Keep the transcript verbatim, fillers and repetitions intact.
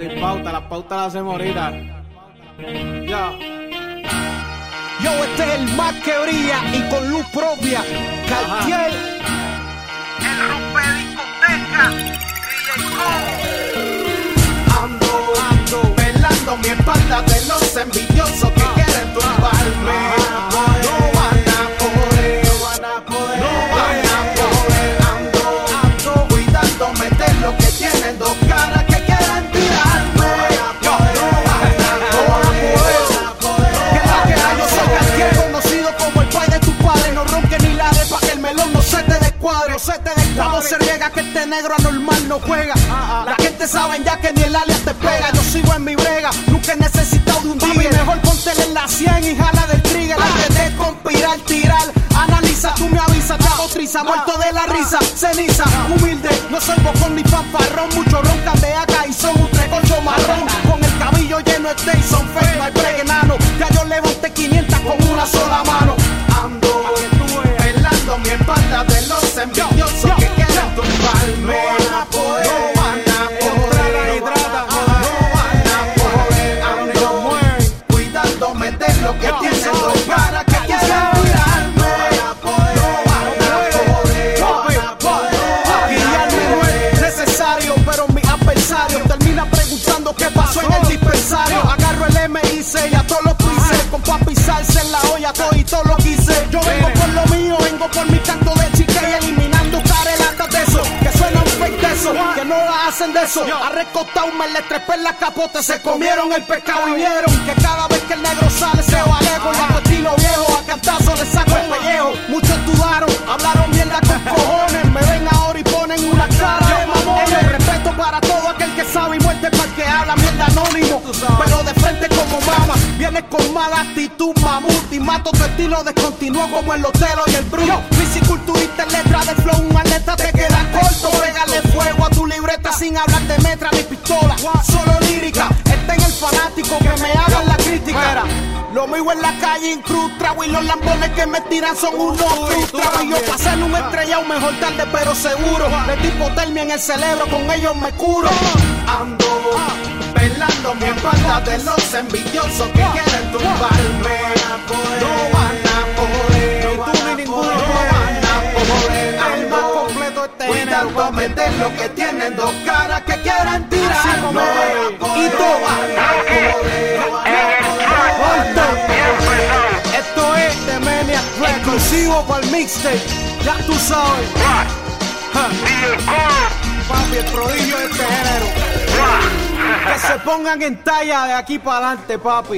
Sin pauta, las pautas las hacemos ahorita. Ya. Yo, este es el más que brilla y con luz propia. Cartier. El rompe discoteca. D J Ando, ando, velando mi espalda de los envidiosos que quieren tumbarme. No van a poder, no van a poder, no van a poder. Ando, ando, cuidándome de lo que tienen dos caras que quieren tirarme. Yo, no van a poder, que la que hay, yo soy Cartier, conocido como el pai de tu padre. No ronques ni lades pa' que el melón no se te descuadre, no se te descuadre. La voz se riega que este negro anormal no juega. La gente sabe ya que ni el alias te pega. Yo sigo en mi brega, nunca he necesitado de un día. Mejor póntele en la cien y jala del trigger. Antes de conspirar, tirar, analiza, tú me avisas. Te hago triza, muerto de la risa, ceniza, humilde. No soy bocón ni fanfarrón, mucho roncan de acá y son un trecollo marrón. Con el cabello lleno de Station Face, no hay bregue enano. Ya yo levanté quinientas con una sola mano. Ando, velando mi espalda de los envidiosos que quieren tumbarme. No van a poder, no van a poder, no van a poder. Ando, cuidándome de lo que tienen dos caras que quieren tirarme. No van a poder, no van a poder. Guiarme no es necesario, pero mis adversarios terminan preguntando qué pasó en el dispensario. Agarro el M I C y a todos los pises, con pa' pisarse en la olla todo y todo lo quise. Yo vengo por lo mío, vengo por mi canto de chica y eliminando carelatas de eso, que suenan fake de eso, que no la hacen de eso. A recostado me le trepé en la capota, se comieron el pescado y vieron que cada vez que el negro sale se va lejos. Y a tu estilo viejo, a cantazo le saco el pellejo. Muchos dudaron, hablaron mierda con cojones, me ven ahora y ponen una cara de mamones. Respeto para todo aquel que sabe y muerte para el que habla mierda anónimo, pero de frente como mama. Vienes con mala actitud, mamut, y mato tu estilo descontinuo como el Otelo y el Bruno. Fisiculturista en letra de flow, un atleta te queda corto. Pégale fuego a tu libreta sin hablar de metra ni pistola, solo lírica. Este en el fanático que me hagan la crítica. Lo mío en la calle incrustado y los lambones que me tiran son unos frustrados. Y yo pasé un estrellado mejor tarde pero seguro. Metí hipotermia en el cerebro, con ellos me curo. Ando velando mi espalda de los envidiosos que quieren tumbarme. No van a poder, ni tú ni ninguno, no van a poder. El más completo este género, Cuidándome de lo que tienen dos caras que quieren tirarme. Y tú van a poder. Esto es The Maniac Records, exclusivo para el mixtape. Ya tú sabes. Ja. Papi, el prodigio de este género. Que se pongan en talla de aquí para adelante, papi.